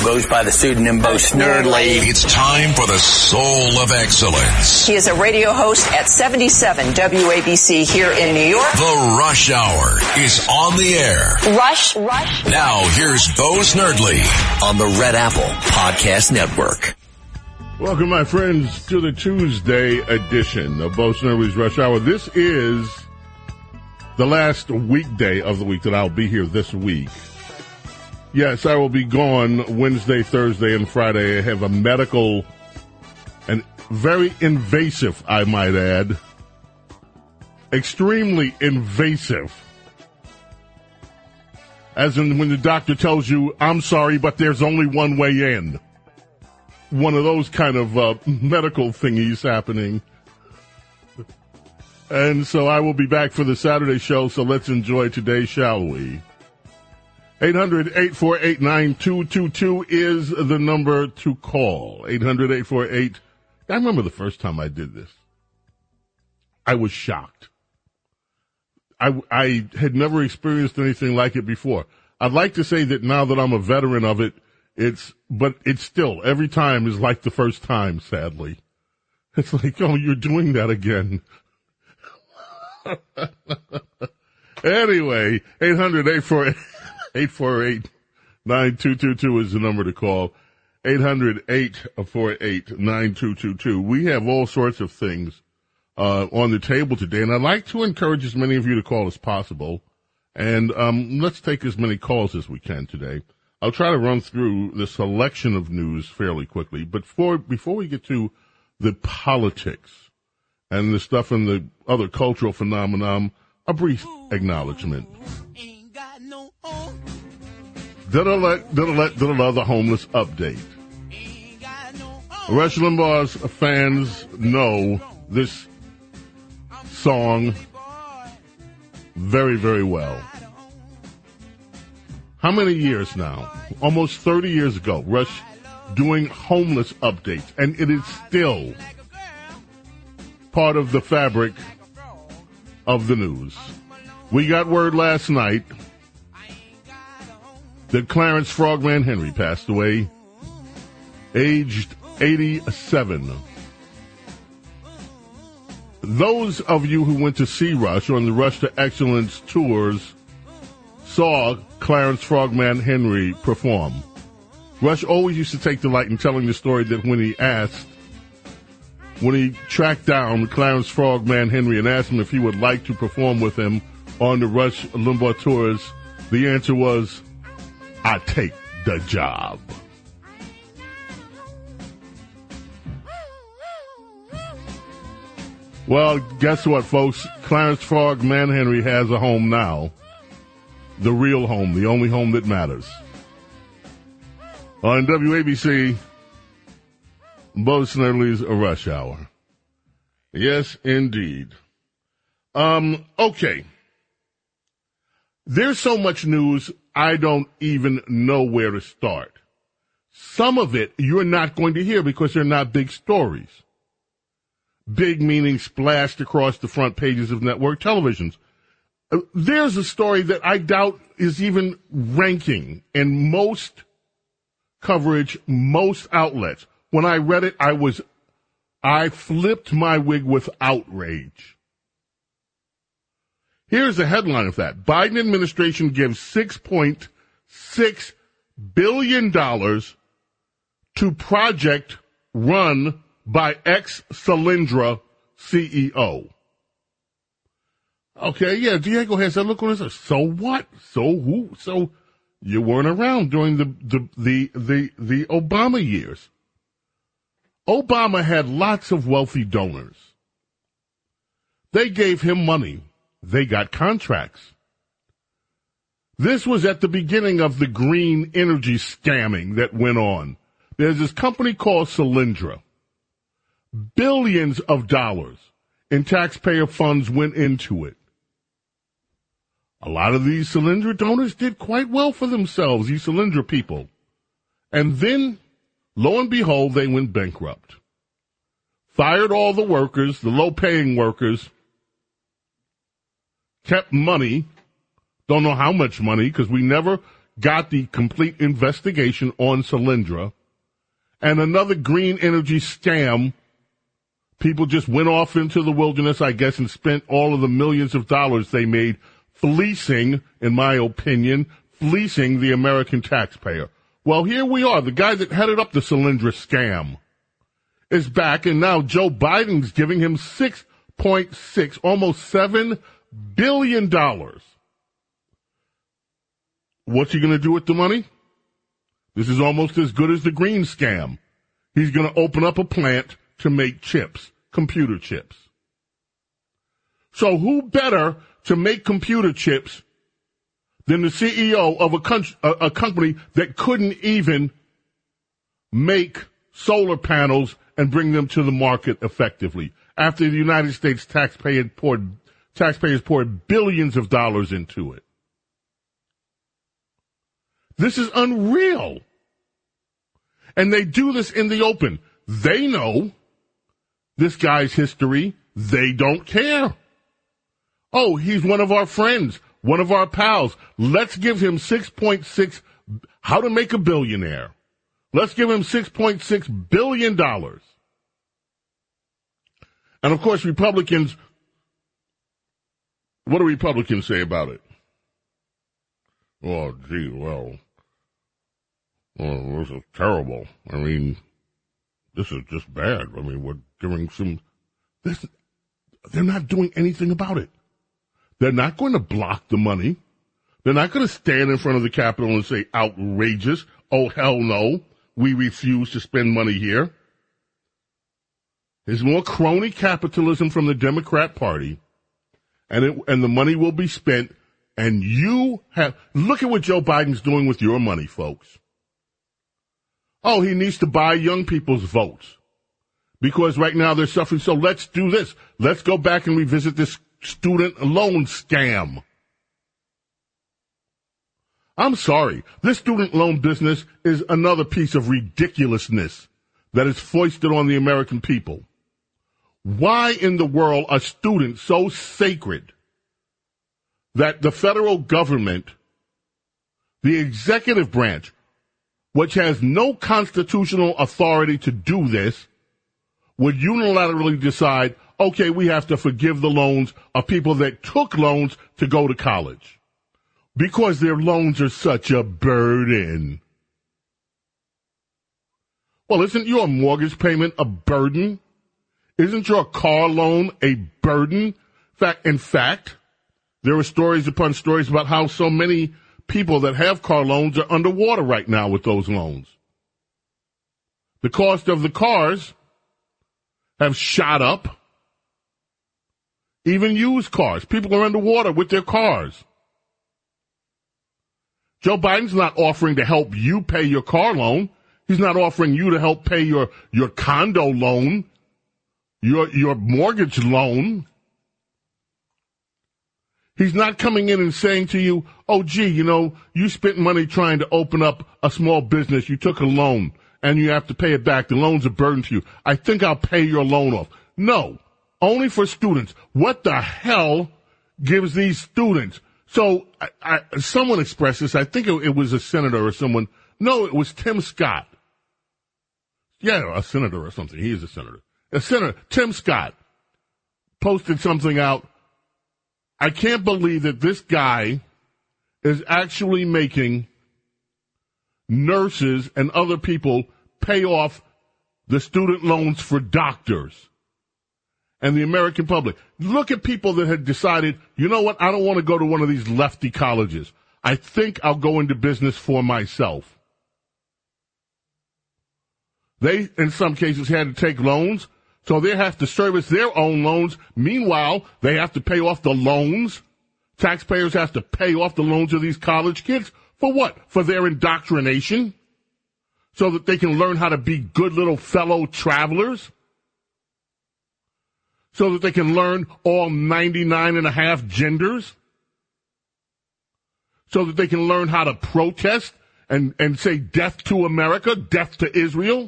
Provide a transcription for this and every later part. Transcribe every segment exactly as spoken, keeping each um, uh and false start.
goes by the pseudonym Bo Snerdley. It's time for the Soul of Excellence. He is a radio host at seventy-seven W A B C here in New York. The Rush Hour is on the air. Rush, Rush. Now here's Bo Snerdley On the Red Apple Podcast Network. Welcome, my friends, to the Tuesday edition of Bo Snerdley's Rush Hour. This is the last weekday of the week that I'll be here this week. Yes, I will be gone Wednesday, Thursday, and Friday. I have a medical and very invasive, I might add, extremely invasive. As in when the doctor tells you, I'm sorry, but there's only one way in. One of those kind of uh, medical thingies happening. And so I will be back for the Saturday show, so let's enjoy today, shall we? eight hundred, eight four eight, nine two two two is the number to call. eight hundred, eight four eight. I remember the first time I did this. I was shocked. I, I had never experienced anything like it before. I'd like to say that now that I'm a veteran of it, it's, but it's still, every time is like the first time, sadly. It's like, oh, you're doing that again. Anyway, eight hundred, eight four eight, eight four eight, nine two two two is the number to call. eight hundred, eight four eight, nine two two two. We have all sorts of things uh on the table today, and I'd like to encourage as many of you to call as possible. And um let's take as many calls as we can today. I'll try to run through the selection of news fairly quickly, but for, before we get to the politics and the stuff in the other cultural phenomenon, a brief acknowledgement. Da-da-da, da-da-da, da-da-da, the homeless update. Rush Limbaugh's fans know this song very, very well. How many years now? Almost thirty years ago, Rush doing homeless updates, and it is still part of the fabric of the news. We got word last night that Clarence Frogman Henry passed away, aged eighty-seven. Those of you who went to see Rush on the Rush to Excellence tours saw Clarence Frogman Henry perform. Rush always used to take delight in telling the story that when he asked, when he tracked down Clarence Frogman Henry and asked him if he would like to perform with him on the Rush Limbaugh tours, the answer was, I take the job. Well, guess what, folks? Clarence Frogman Henry has a home now. The real home, the only home that matters. On W A B C, Bo Snerdley's A Rush Hour. Yes, indeed. Um, okay. There's so much news, I don't even know where to start. Some of it you're not going to hear because they're not big stories. Big meaning splashed across the front pages of network televisions. Uh, there's a story that I doubt is even ranking in most coverage, most outlets. When I read it, I was, I flipped my wig with outrage. Here's the headline of that. Biden administration gives six point six billion dollars to project run by ex-Solyndra C E O. Okay, yeah, Diego has that look on his face. So what? So who? So you weren't around during the, the, the, the, the Obama years. Obama had lots of wealthy donors. They gave him money. They got contracts. This was at the beginning of the green energy scamming that went on. There's this company called Solyndra. Billions of dollars in taxpayer funds went into it. A lot of these Solyndra donors did quite well for themselves, these Solyndra people. And then, lo and behold, they went bankrupt. Fired all the workers, the low-paying workers, kept money, don't know how much money, because we never got the complete investigation on Solyndra, and another green energy scam. People just went off into the wilderness, I guess, and spent all of the millions of dollars they made fleecing, in my opinion, fleecing the American taxpayer. Well, here we are. The guy that headed up the Solyndra scam is back, and now Joe Biden's giving him six point six, almost seven billion dollars. What's he going to do with the money? This is almost as good as the green scam. He's going to open up a plant to make chips, computer chips. So who better to make computer chips than the C E O of a, con- a, a company that couldn't even make solar panels and bring them to the market effectively after the United States taxpayer poured, taxpayers poured billions of dollars into it? This is unreal. And they do this in the open. They know this guy's history. They don't care. Oh, he's one of our friends, one of our pals. Let's give him six point six, how to make a billionaire. Let's give him six point six billion dollars. And of course, Republicans, what do Republicans say about it? Oh, gee, well, well, this is terrible. I mean, this is just bad. I mean, we're giving some, this, they're not doing anything about it. They're not going to block the money. They're not going to stand in front of the Capitol and say, outrageous. Oh, hell no. We refuse to spend money here. There's more crony capitalism from the Democrat Party, and it, and the money will be spent. And you have, look at what Joe Biden's doing with your money, folks. Oh, he needs to buy young people's votes because right now they're suffering. So let's do this. Let's go back and revisit this student loan scam. I'm sorry. This student loan business is another piece of ridiculousness that is foisted on the American people. Why in the world are students so sacred that the federal government, the executive branch, which has no constitutional authority to do this, would unilaterally decide, okay, we have to forgive the loans of people that took loans to go to college because their loans are such a burden. Well, isn't your mortgage payment a burden? Isn't your car loan a burden? In fact, in fact, there are stories upon stories about how so many people that have car loans are underwater right now with those loans. The cost of the cars have shot up. Even used cars. People are underwater with their cars. Joe Biden's not offering to help you pay your car loan. He's not offering you to help pay your, your condo loan, your, your mortgage loan. He's not coming in and saying to you, oh, gee, you know, you spent money trying to open up a small business. You took a loan, and you have to pay it back. The loan's a burden to you. I think I'll pay your loan off. No, only for students. What the hell gives these students? So I, I, someone expressed this. I think it, it was a senator or someone. No, it was Tim Scott. Yeah, a senator or something. He is a senator. A senator, Tim Scott, posted something out. I can't believe that this guy is actually making nurses and other people pay off the student loans for doctors and the American public. Look at people that had decided, you know what, I don't want to go to one of these lefty colleges. I think I'll go into business for myself. They, in some cases, had to take loans. So they have to service their own loans. Meanwhile, they have to pay off the loans. Taxpayers have to pay off the loans of these college kids. For what? For their indoctrination? So that they can learn how to be good little fellow travelers? So that they can learn all ninety-nine and a half genders? So that they can learn how to protest and, and say death to America, death to Israel?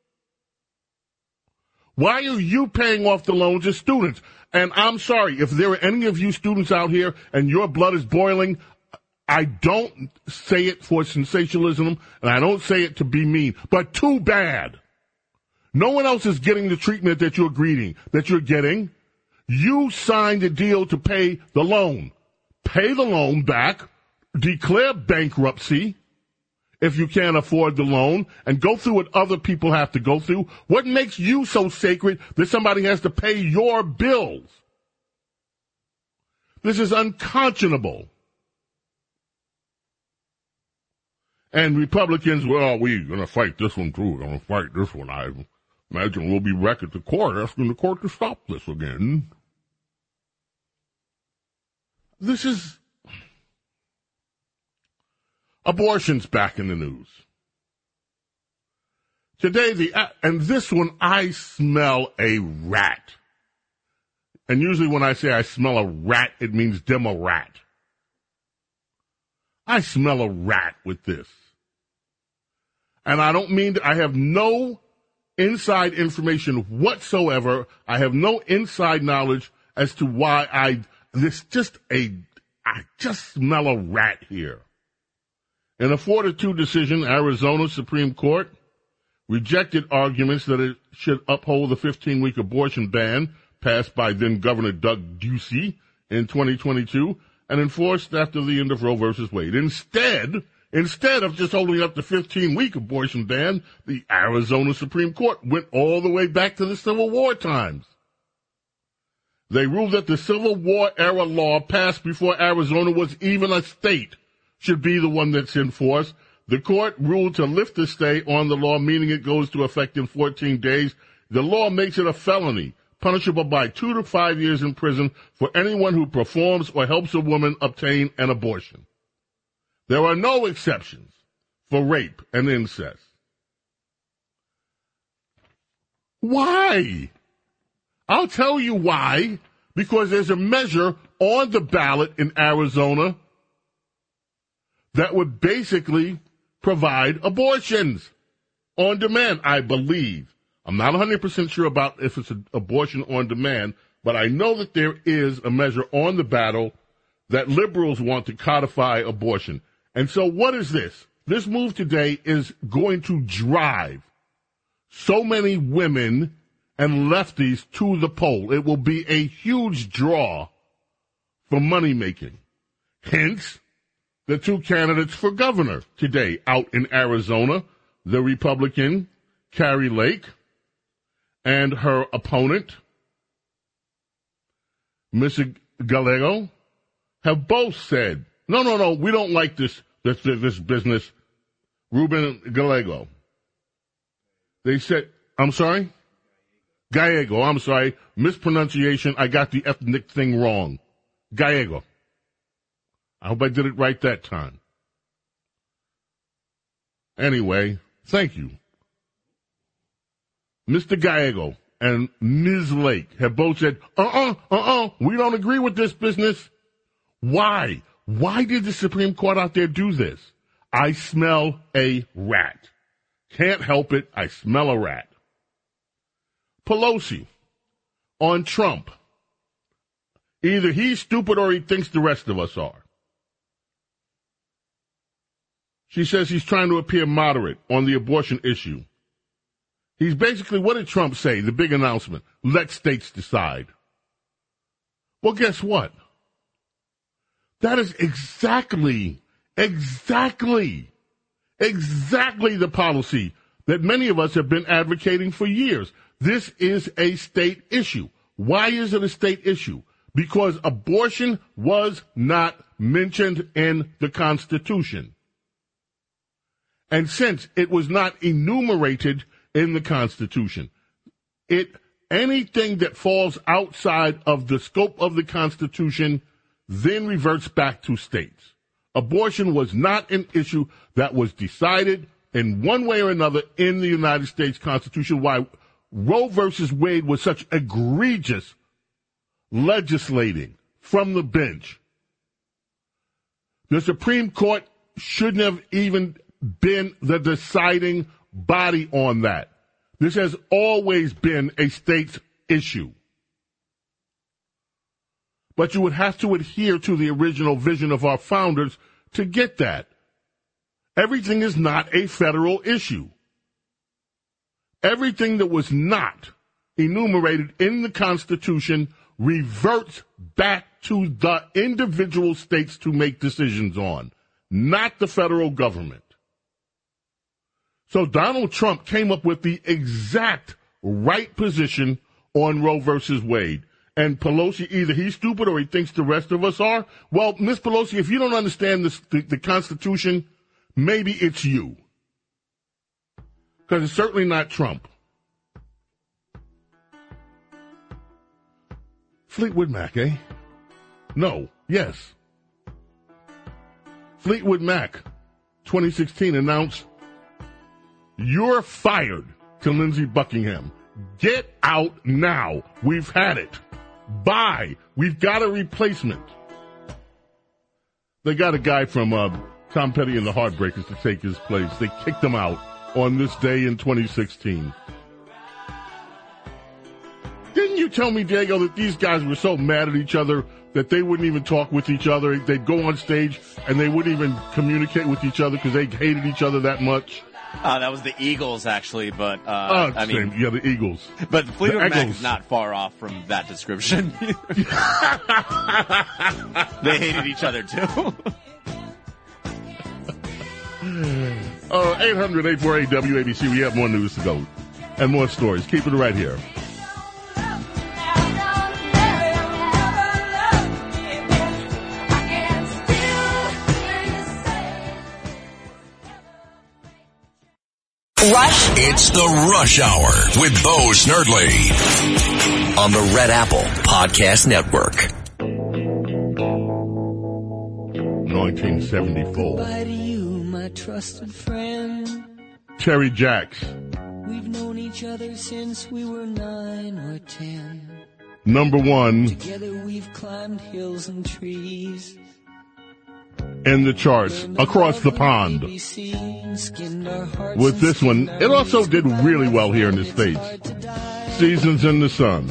Why are you paying off the loans as students? And I'm sorry, if there are any of you students out here and your blood is boiling, I don't say it for sensationalism, and I don't say it to be mean, but too bad. No one else is getting the treatment that you're greeting, that you're getting. You signed a deal to pay the loan. Pay the loan back, declare bankruptcy if you can't afford the loan, and go through what other people have to go through. What makes you so sacred that somebody has to pay your bills? This is unconscionable. And Republicans, well, we're going to fight this one too. We're going to fight this one. I imagine we'll be back at the court asking the court to stop this again. This is... Abortion's back in the news. Today, the and this one, I smell a rat. And usually when I say I smell a rat, it means demo rat. I smell a rat with this. And I don't mean that I have no inside information whatsoever. I have no inside knowledge as to why I, this just a, I just smell a rat here. In a four to two decision, Arizona Supreme Court rejected arguments that it should uphold the fifteen-week abortion ban passed by then-Governor Doug Ducey in twenty twenty-two and enforced after the end of Roe versus Wade. Instead, instead of just holding up the fifteen-week abortion ban, the Arizona Supreme Court went all the way back to the Civil War times. They ruled that the Civil War-era law passed before Arizona was even a state should be the one that's enforced. The court ruled to lift the stay on the law, meaning it goes to effect in fourteen days. The law makes it a felony, punishable by two to five years in prison for anyone who performs or helps a woman obtain an abortion. There are no exceptions for rape and incest. Why? I'll tell you why. Because there's a measure on the ballot in Arizona that would basically provide abortions on demand, I believe. I'm not one hundred percent sure about if it's an abortion on demand, but I know that there is a measure on the ballot that liberals want to codify abortion. And so what is this? This move today is going to drive so many women and lefties to the poll. It will be a huge draw for money making. Hence, the two candidates for governor today out in Arizona, the Republican Kari Lake and her opponent, Mister Gallego, have both said, no, no, no, we don't like this, this, this business. Ruben Gallego. They said, I'm sorry? Gallego, I'm sorry. Mispronunciation. I got the ethnic thing wrong. Gallego. I hope I did it right that time. Anyway, thank you. Mister Gallego and Miz Lake have both said, uh-uh, uh-uh, we don't agree with this business. Why? Why did the Supreme Court out there do this? I smell a rat. Can't help it. I smell a rat. Pelosi on Trump. Either he's stupid or he thinks the rest of us are. She says he's trying to appear moderate on the abortion issue. He's basically, what did Trump say? The big announcement, let states decide. Well, guess what? That is exactly, exactly, exactly the policy that many of us have been advocating for years. This is a state issue. Why is it a state issue? Because abortion was not mentioned in the Constitution. And since it was not enumerated in the Constitution, it anything that falls outside of the scope of the Constitution then reverts back to states. Abortion was not an issue that was decided in one way or another in the United States Constitution. Why Roe versus Wade was such egregious legislating from the bench. The Supreme Court shouldn't have even been the deciding body on that. This has always been a state's issue. But you would have to adhere to the original vision of our founders to get that. Everything is not a federal issue. Everything that was not enumerated in the Constitution reverts back to the individual states to make decisions on, not the federal government. So Donald Trump came up with the exact right position on Roe versus Wade. And Pelosi, either he's stupid or he thinks the rest of us are. Well, Miss Pelosi, if you don't understand this, the, the Constitution, maybe it's you. Because it's certainly not Trump. Fleetwood Mac, eh? No. Yes. Fleetwood Mac, twenty sixteen, announced, "You're fired," to Lindsey Buckingham. "Get out now. We've had it. Bye. We've got a replacement." They got a guy from uh, Tom Petty and the Heartbreakers to take his place. They kicked him out on this day in twenty sixteen. Didn't you tell me, Diego, that these guys were so mad at each other that they wouldn't even talk with each other? They'd go on stage and they wouldn't even communicate with each other because they hated each other that much? Uh, that was the Eagles, actually, but, uh, uh I mean... Yeah, the Eagles. But Fleetwood Mac is not far off from that description. They hated each other, too. uh, eight hundred, eight four eight, W A B C. We have more news to go and more stories. Keep it right here. Rush. It's the Rush Hour with Bo Snerdley on the Red Apple Podcast Network. nineteen seventy-four. Goodbye to you, my trusted friend. Terry Jacks. We've known each other since we were nine or ten. Number one. Together we've climbed hills and trees. In the charts across the pond. With this one, it also did really well here in the States. Seasons in the Sun.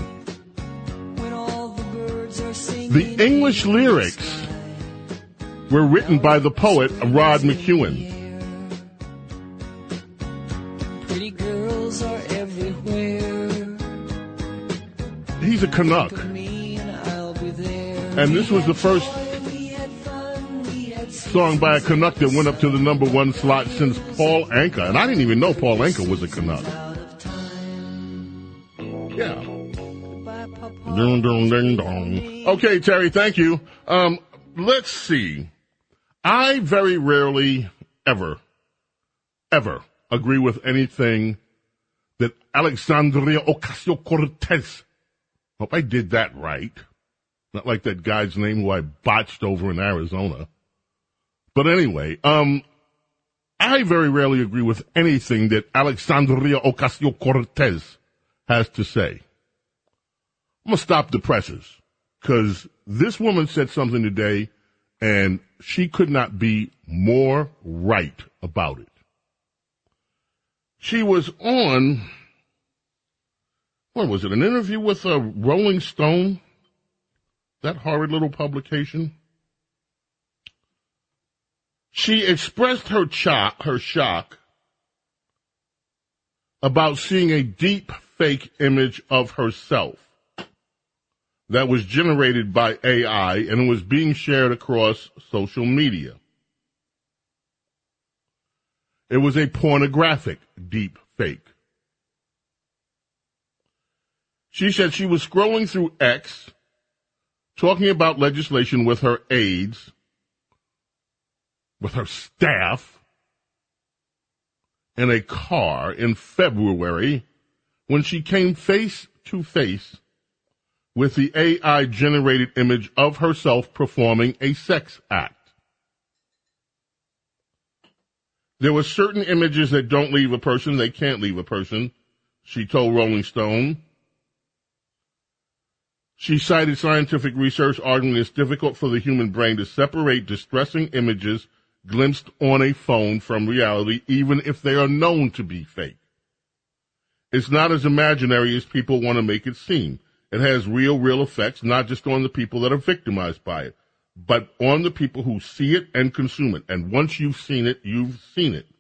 The English lyrics were written by the poet Rod McEwen. Pretty girls are everywhere. He's a Canuck. And this was the first song by a Canuck that went up to the number one slot since Paul Anka. And I didn't even know Paul Anka was a Canuck. Yeah. Ding, ding, ding, dong. Okay, Terry, thank you. Um, let's see. I very rarely, ever, ever agree with anything that Alexandria Ocasio-Cortez, hope I did that right. Not like that guy's name who I botched over in Arizona. But anyway, um, I very rarely agree with anything that Alexandria Ocasio-Cortez has to say. I'm going to stop the presses because this woman said something today and she could not be more right about it. She was on, what was it, an interview with a Rolling Stone? That horrid little publication? She expressed her, cho- her shock about seeing a deep fake image of herself that was generated by A I and was being shared across social media. It was a pornographic deep fake. She said she was scrolling through X, talking about legislation with her aides, with her staff, in a car in February when she came face to face with the A I-generated image of herself performing a sex act. There were certain images that don't leave a person, they can't leave a person, she told Rolling Stone. She cited scientific research arguing it's difficult for the human brain to separate distressing images glimpsed on a phone from reality, even if they are known to be fake. It's not as imaginary as people want to make it seem. It has real, real effects, not just on the people that are victimized by it. but on the people who see it and consume it. And once you've seen it, you've seen it.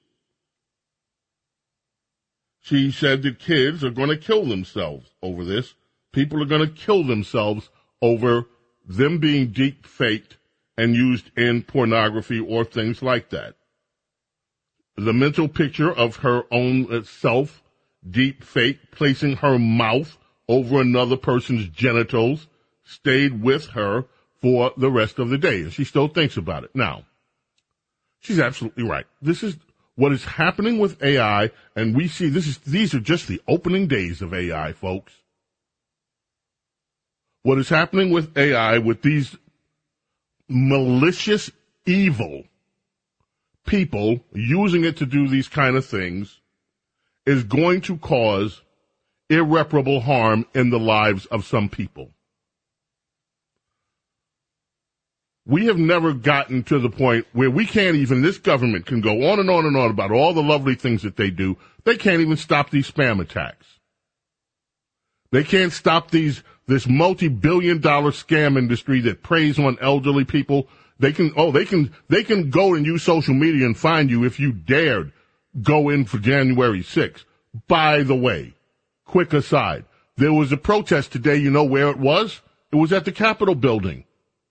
She said that kids are going to kill themselves over this. People are going to kill themselves over them being deep faked and used in pornography or things like that. The mental picture of her own self, deep fake, placing her mouth over another person's genitals, stayed with her for the rest of the day. And she still thinks about it. Now, she's absolutely right. This is what is happening with A I, and we see this is these are just the opening days of A I, folks. What is happening with A I, with these malicious, evil people using it to do these kind of things, is going to cause irreparable harm in the lives of some people. We have never gotten to the point where we can't even, this government can go on and on and on about all the lovely things that they do. They can't even stop these spam attacks. They can't stop these, this multi-billion dollar scam industry that preys on elderly people. They can, oh, they can, they can go and use social media and find you if you dared go in for January sixth. By the way, quick aside, there was a protest today. You know where it was? It was at the Capitol building.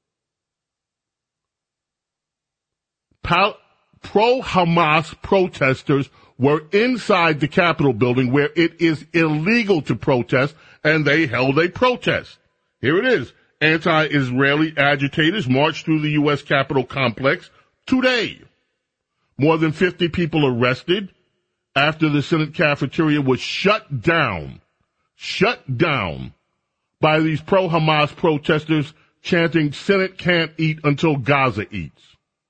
Pro-Hamas protesters were inside the Capitol building where it is illegal to protest, and they held a protest. Here it is. Anti-Israeli agitators marched through the U S Capitol complex today. More than fifty people arrested after the Senate cafeteria was shut down, shut down by these pro-Hamas protesters chanting, "Senate can't eat until Gaza eats."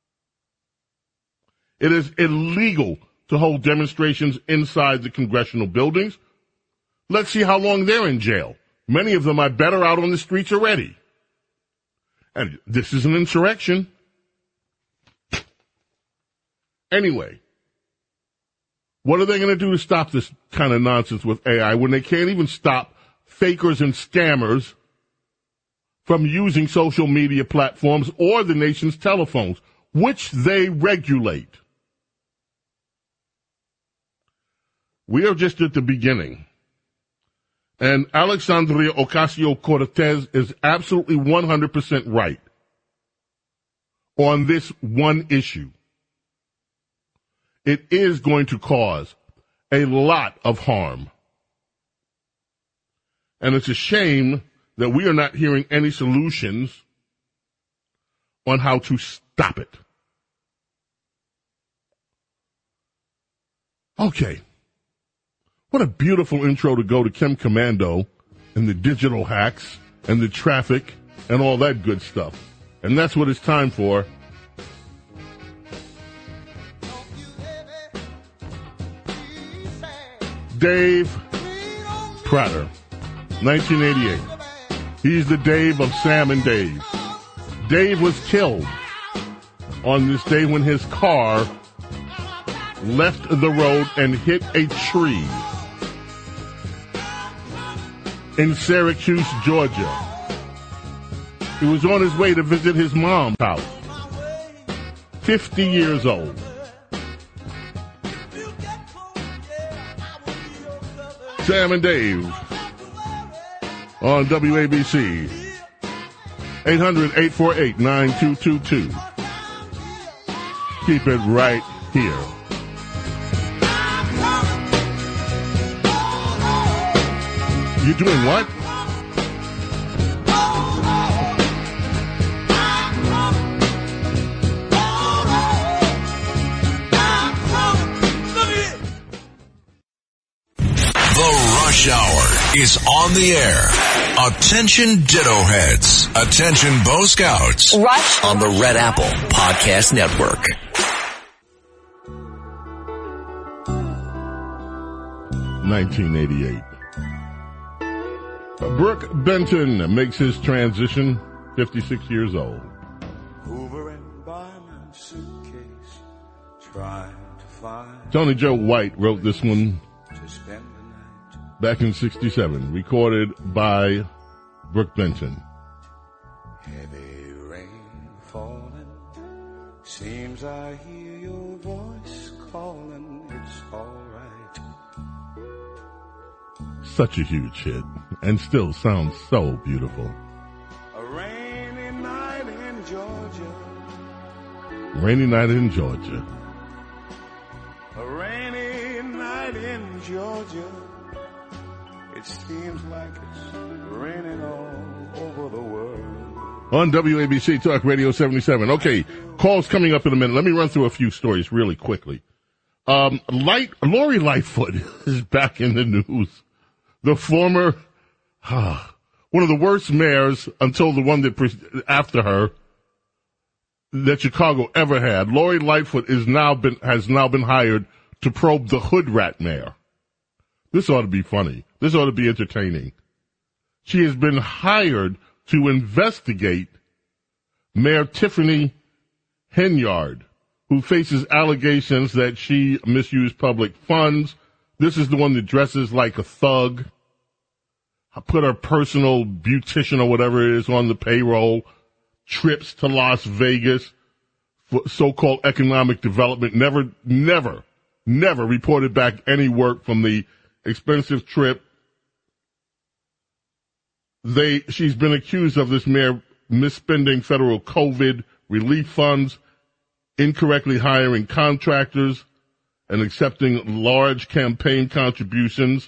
It is illegal to hold demonstrations inside the congressional buildings. Let's see how long they're in jail. Many of them are better out on the streets already. And this is an insurrection. Anyway, what are they going to do to stop this kind of nonsense with A I when they can't even stop fakers and scammers from using social media platforms or the nation's telephones, which they regulate? We are just at the beginning. And Alexandria Ocasio-Cortez is absolutely one hundred percent right on this one issue. It is going to cause a lot of harm. And it's a shame that we are not hearing any solutions on how to stop it. Okay. What a beautiful intro to go to Kim Commando and the digital hacks and the traffic and all that good stuff. And that's what it's time for. Dave Prater, nineteen eighty-eight. He's the Dave of Sam and Dave. Dave was killed on this day when his car left the road and hit a tree in Syracuse, Georgia. He was on his way to visit his mom's house. fifty years old. Sam and Dave on W A B C. eight hundred, eight four eight, nine two two two. Keep it right here. You doing what? Rush Hour is on the air. Attention Ditto Heads. Attention Bo Scouts. Rush on the Red Apple Podcast Network. nineteen eighty-eight. Brooke Benton makes his transition, fifty-six years old. Hoover and by my suitcase, trying to find Tony Joe White wrote this one to spend the night. back in sixty-seven, recorded by Brooke Benton. Heavy rain seems I hear your voice calling, it's all right. Such a huge hit, and still sounds so beautiful. A rainy night in Georgia. Rainy night in Georgia. A rainy night in Georgia. It seems like it's raining all over the world. On W A B C Talk Radio seventy-seven. Okay, calls coming up in a minute. Let me run through a few stories really quickly. Um, Light, Lori Lightfoot is back in the news. The former, ah, one of the worst mayors until the one that pre- after her that Chicago ever had. Lori Lightfoot is now been has now been hired to probe the hood rat mayor. This ought to be funny. This ought to be entertaining. She has been hired to investigate Mayor Tiffany Henyard, who faces allegations that she misused public funds. This is the one that dresses like a thug, put her personal beautician or whatever it is on the payroll, trips to Las Vegas for so-called economic development, never, never, never reported back any work from the expensive trip. They, she's been accused of this mayor misspending federal COVID relief funds, incorrectly hiring contractors, and accepting large campaign contributions,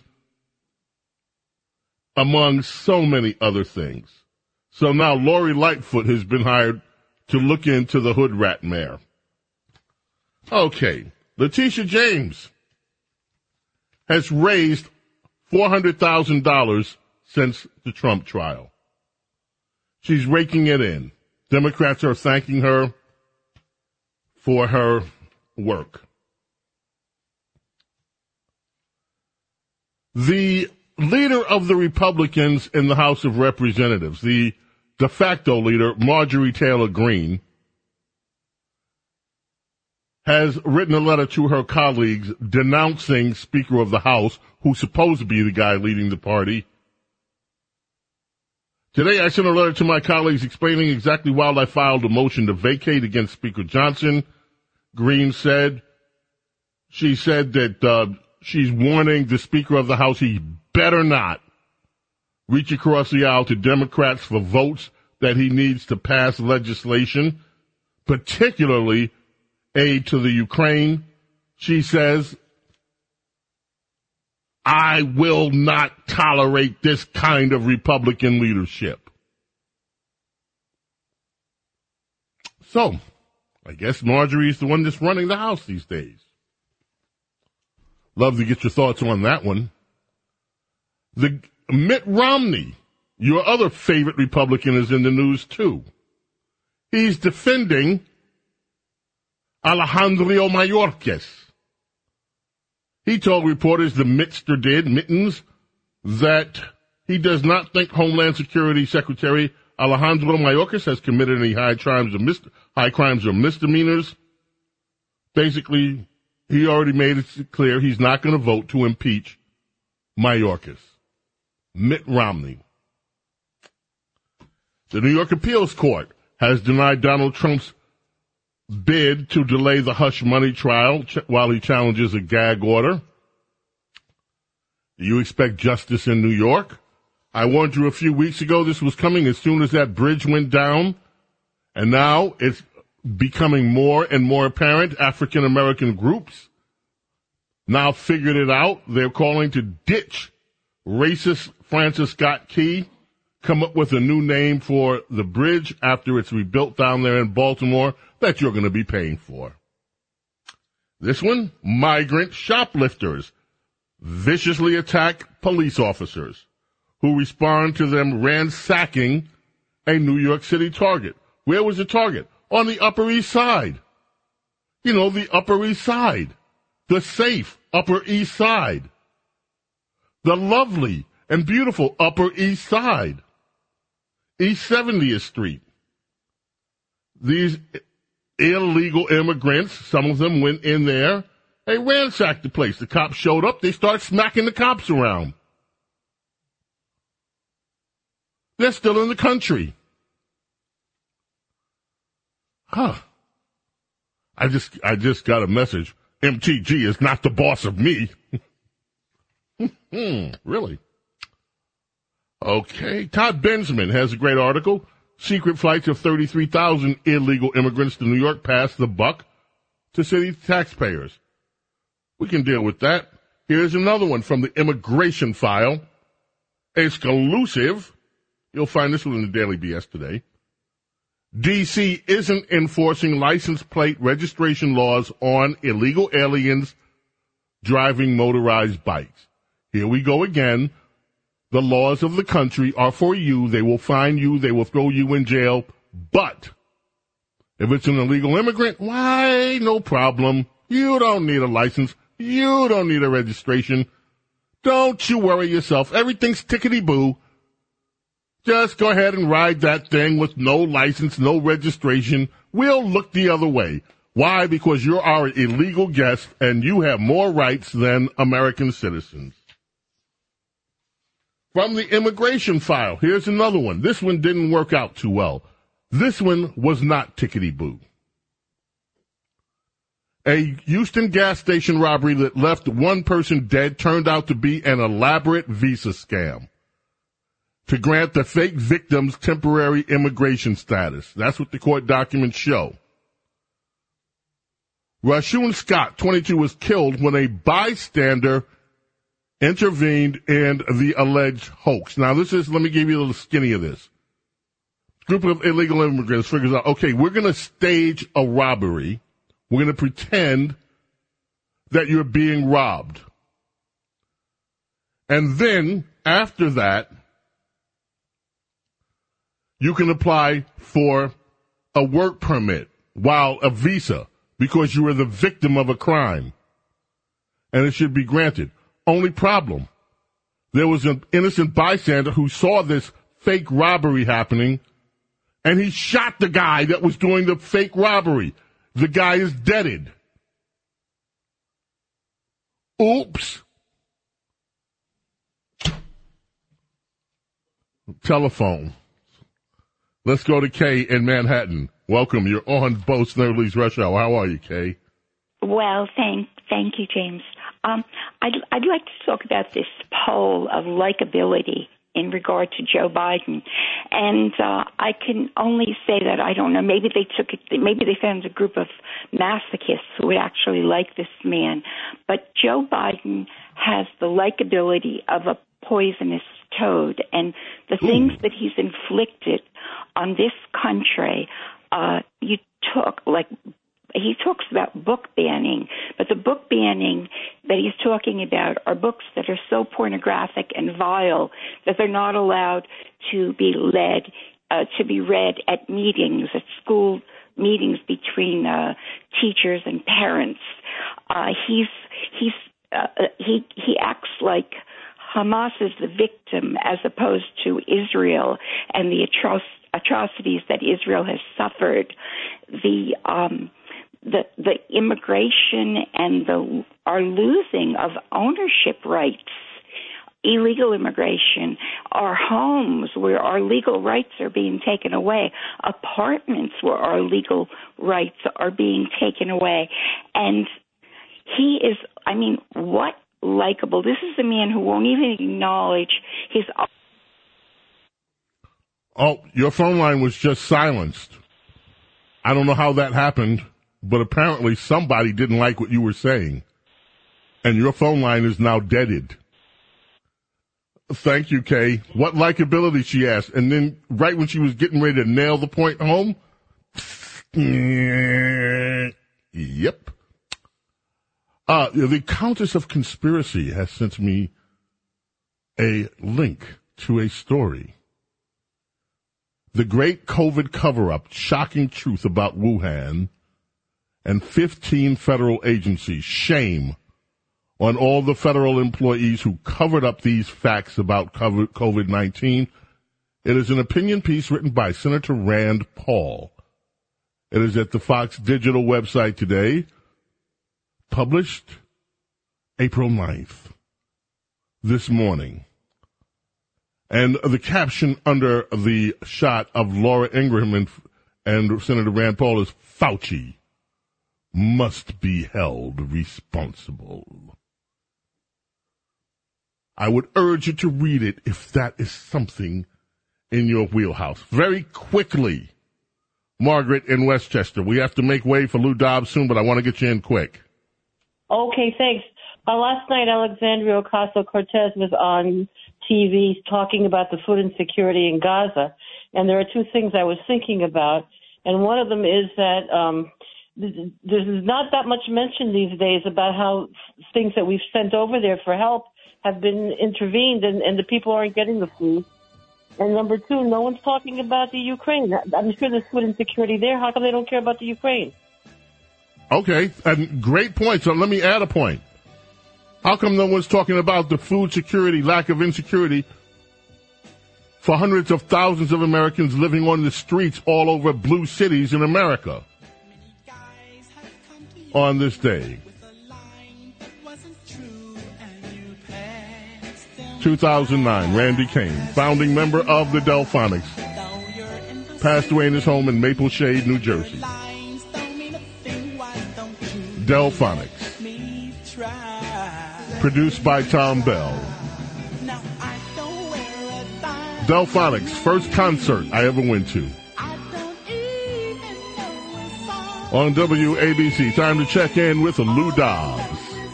among so many other things. So now Lori Lightfoot has been hired to look into the hood rat mayor. Okay, Letitia James has raised four hundred thousand dollars since the Trump trial. She's raking it in. Democrats are thanking her for her work. The leader of the Republicans in the House of Representatives, the de facto leader, Marjorie Taylor Greene, has written a letter to her colleagues denouncing Speaker of the House, who's supposed to be the guy leading the party. Today, I sent a letter to my colleagues explaining exactly why I filed a motion to vacate against Speaker Johnson. Greene said, she said that uh, she's warning the Speaker of the House he better not reach across the aisle to Democrats for votes that he needs to pass legislation, particularly aid to the Ukraine. She says, I will not tolerate this kind of Republican leadership. So, I guess Marjorie is the one that's running the House these days. Love to get your thoughts on that one. The Mitt Romney, your other favorite Republican, is in the news too. He's defending Alejandro Mayorkas. He told reporters, the Mittster did, Mittens, that he does not think Homeland Security Secretary Alejandro Mayorkas has committed any high crimes or, mis- high crimes or misdemeanors. Basically, he already made it clear he's not going to vote to impeach Mayorkas. Mitt Romney. The New York Appeals Court has denied Donald Trump's bid to delay the hush money trial ch- while he challenges a gag order. Do you expect justice in New York? I warned you a few weeks ago this was coming as soon as that bridge went down, and now it's becoming more and more apparent. African American groups now figured it out. They're calling to ditch racist Francis Scott Key, come up with a new name for the bridge after it's rebuilt down there in Baltimore that you're going to be paying for. This one, migrant shoplifters viciously attack police officers who respond to them ransacking a New York City Target. Where was the Target? On the Upper East Side. You know, the Upper East Side. The safe Upper East Side. The lovely and beautiful Upper East Side. East seventieth Street. These illegal immigrants, some of them went in there, they ransacked the place. The cops showed up, they start smacking the cops around. They're still in the country. Huh. I just I just got a message. M T G is not the boss of me. hmm, really? Okay. Todd Bensman has a great article. Secret flights of thirty-three thousand illegal immigrants to New York pass the buck to city taxpayers. We can deal with that. Here's another one from the Immigration File. Exclusive. You'll find this one in the Daily B S today. D C isn't enforcing license plate registration laws on illegal aliens driving motorized bikes. Here we go again. The laws of the country are for you. They will fine you. They will throw you in jail. But if it's an illegal immigrant, why, no problem. You don't need a license. You don't need a registration. Don't you worry yourself. Everything's tickety-boo. Just go ahead and ride that thing with no license, no registration. We'll look the other way. Why? Because you're our illegal guest and you have more rights than American citizens. From the Immigration File, here's another one. This one didn't work out too well. This one was not tickety-boo. A Houston gas station robbery that left one person dead turned out to be an elaborate visa scam to grant the fake victims temporary immigration status. That's what the court documents show. Rashun Scott, twenty-two, was killed when a bystander intervened in the alleged hoax. Now, this is, let me give you a little skinny of this. Group of illegal immigrants figures out, okay, we're going to stage a robbery. We're going to pretend that you're being robbed. And then, after that, you can apply for a work permit while a visa because you were the victim of a crime. And it should be granted. Only problem, there was an innocent bystander who saw this fake robbery happening, and he shot the guy that was doing the fake robbery. The guy is deaded. Oops. Telephone. Let's go to Kay in Manhattan. Welcome. You're on Bo Snerdley's Rush Hour. How are you, Kay? Well, thank thank you, James. Um, I'd, I'd like to talk about this poll of likability in regard to Joe Biden. And uh, I can only say that, I don't know, maybe they took it, maybe they found a group of masochists who would actually like this man. But Joe Biden has the likability of a poisonous toad. And the Ooh. things that he's inflicted on this country, uh, you took, like, he talks about book banning, but the book banning that he's talking about are books that are so pornographic and vile that they're not allowed to be led, uh, to be read at meetings, at school meetings between uh, teachers and parents. Uh, he's he's uh, he he acts like Hamas is the victim as opposed to Israel and the atroc- atrocities that Israel has suffered. The um, The, the immigration and the our losing of ownership rights, illegal immigration, our homes where our legal rights are being taken away, apartments where our legal rights are being taken away. And he is, I mean, what likable. This is a man who won't even acknowledge his... Oh, your phone line was just silenced. I don't know how that happened. But apparently somebody didn't like what you were saying. And your phone line is now deaded. Thank you, Kay. What likability, she asked. And then right when she was getting ready to nail the point home, yep. Uh, the Countess of Conspiracy has sent me a link to a story. The Great COVID Cover-Up, Shocking Truth About Wuhan, and fifteen federal agencies. Shame on all the federal employees who covered up these facts about COVID nineteen. It is an opinion piece written by Senator Rand Paul. It is at the Fox Digital website today, published April ninth, this morning. And the caption under the shot of Laura Ingraham and, and Senator Rand Paul is Fauci. must be held responsible. I would urge you to read it if that is something in your wheelhouse. Very quickly, Margaret in Westchester. We have to make way for Lou Dobbs soon, but I want to get you in quick. Okay, thanks. Uh, last night, Alexandria Ocasio-Cortez was on T V talking about the food insecurity in Gaza, and there are two things I was thinking about, and one of them is that um, there's not that much mention these days about how things that we've sent over there for help have been intervened, and, and the people aren't getting the food. And number two, no one's talking about the Ukraine. I'm sure there's food insecurity there. How come they don't care about the Ukraine? Okay, and great point. So let me add a point. How come no one's talking about the food security, lack of insecurity for hundreds of thousands of Americans living on the streets all over blue cities in America on this day? two thousand nine, Randy Kane, founding member of the Delphonics, passed away in his home in Maple Shade, New Jersey. Delphonics, produced by Tom Bell. Delphonics, first concert I ever went to. On W A B C, time to check in with Lou Dobbs.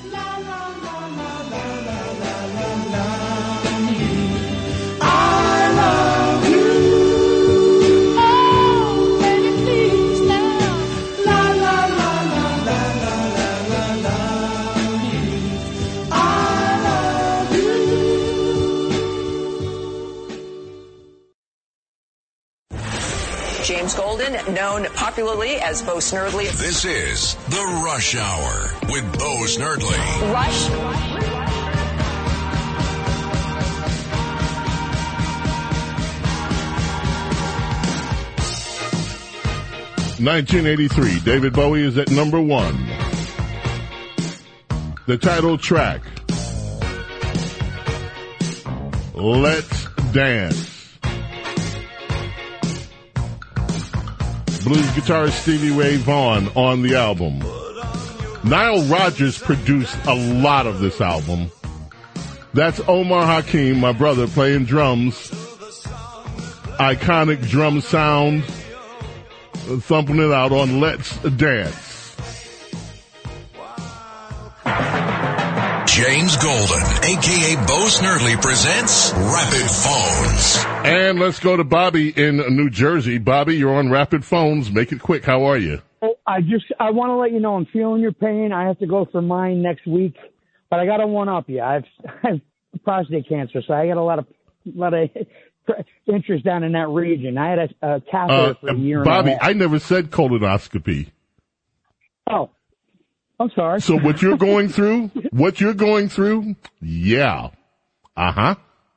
James Golden, known popularly as Bo Snerdley. This is The Rush Hour with Bo Snerdley. Rush. nineteen eighty-three, David Bowie is at number one. The title track, Let's Dance. Blues guitarist Stevie Ray Vaughan on the album. Nile Rodgers produced a lot of this album. That's Omar Hakim, my brother, playing drums. Iconic drum sound. Thumping it out on Let's Dance. James Golden, a k a. Bo Snerdley, presents Rapid Phones. And let's go to Bobby in New Jersey. Bobby, you're on Rapid Phones. Make it quick. How are you? I just, I want to let you know I'm feeling your pain. I have to go for mine next week, but I got to one up you. I've, I have prostate cancer, so I got a lot of, lot of interest down in that region. I had a, a catheter Uh, for a year Bobby, and a half. I never said colonoscopy. Oh, I'm sorry. So what you're going through, what you're going through, yeah. Uh-huh.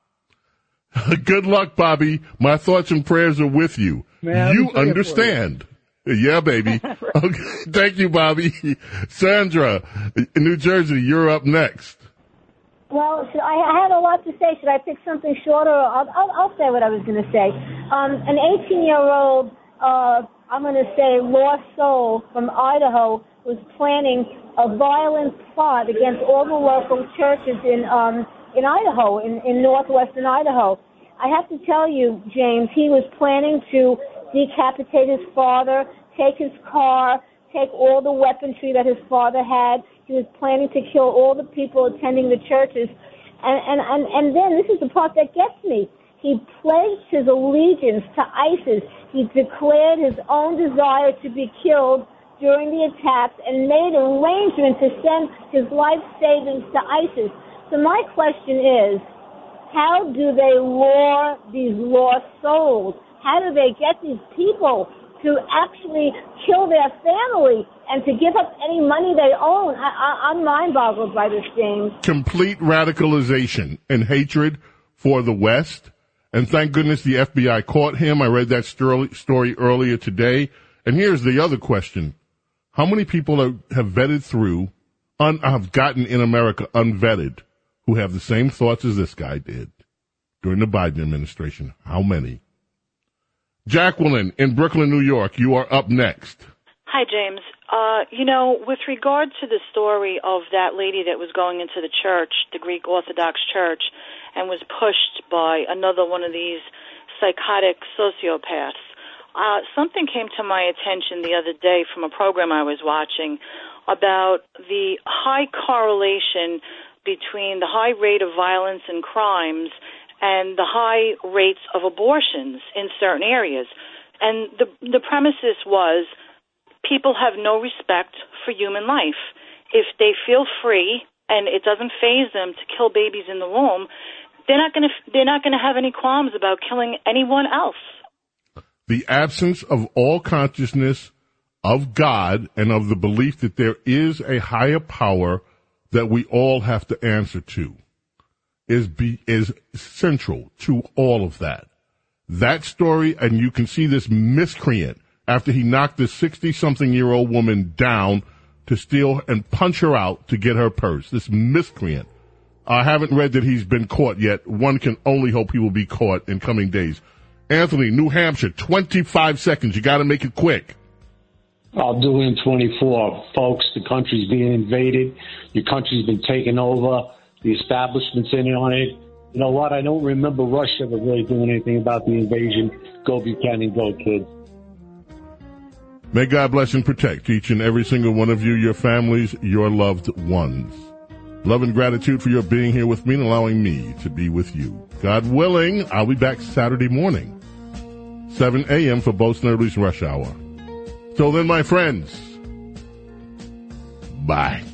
Good luck, Bobby. My thoughts and prayers are with you. Man, you understand. Yeah, baby. Okay. Thank you, Bobby. Sandra, in New Jersey, you're up next. Well, should I, I had a lot to say. Should I pick something shorter? Or I'll, I'll, I'll say what I was going to say. Um, an eighteen-year-old, uh, I'm going to say lost soul from Idaho, was planning a violent plot against all the local churches in um, in Idaho, in, in northwestern Idaho. I have to tell you, James, he was planning to decapitate his father, take his car, take all the weaponry that his father had. He was planning to kill all the people attending the churches. And, and, and, and then, this is the part that gets me, he pledged his allegiance to ISIS. He declared his own desire to be killed during the attacks and made arrangements to send his life savings to ISIS. So my question is, how do they lure these lost souls? How do they get these people to actually kill their family and to give up any money they own? I, I, I'm mind-boggled by this, James. Complete radicalization and hatred for the West. And thank goodness the F B I caught him. I read that story earlier today. And here's the other question. How many people are, have vetted through, un, have gotten in America unvetted, who have the same thoughts as this guy did during the Biden administration? How many? Jacqueline in Brooklyn, New York, you are up next. Hi, James. Uh, you know, with regard to the story of that lady that was going into the church, the Greek Orthodox Church, and was pushed by another one of these psychotic sociopaths, uh, something came to my attention the other day from a program I was watching about the high correlation between the high rate of violence and crimes and the high rates of abortions in certain areas. And the the premises was people have no respect for human life. If they feel free and it doesn't faze them to kill babies in the womb, they're not going to they're not going to have any qualms about killing anyone else. The absence of all consciousness of God and of the belief that there is a higher power that we all have to answer to is be, is central to all of that. That story, and you can see this miscreant after he knocked this sixty-something-year-old woman down to steal and punch her out to get her purse. This miscreant. I haven't read that he's been caught yet. One can only hope he will be caught in coming days. Anthony, New Hampshire, twenty-five seconds. You got to make it quick. I'll do it in twenty-four. Folks, the country's being invaded. Your country's been taken over. The establishment's in on it. You know what? I don't remember Russia ever really doing anything about the invasion. Go Buchanan, go, kids. May God bless and protect each and every single one of you, your families, your loved ones. Love and gratitude for your being here with me and allowing me to be with you. God willing, I'll be back Saturday morning, seven a.m. for Bo Snerdley's Rush Hour. Till then, my friends, bye.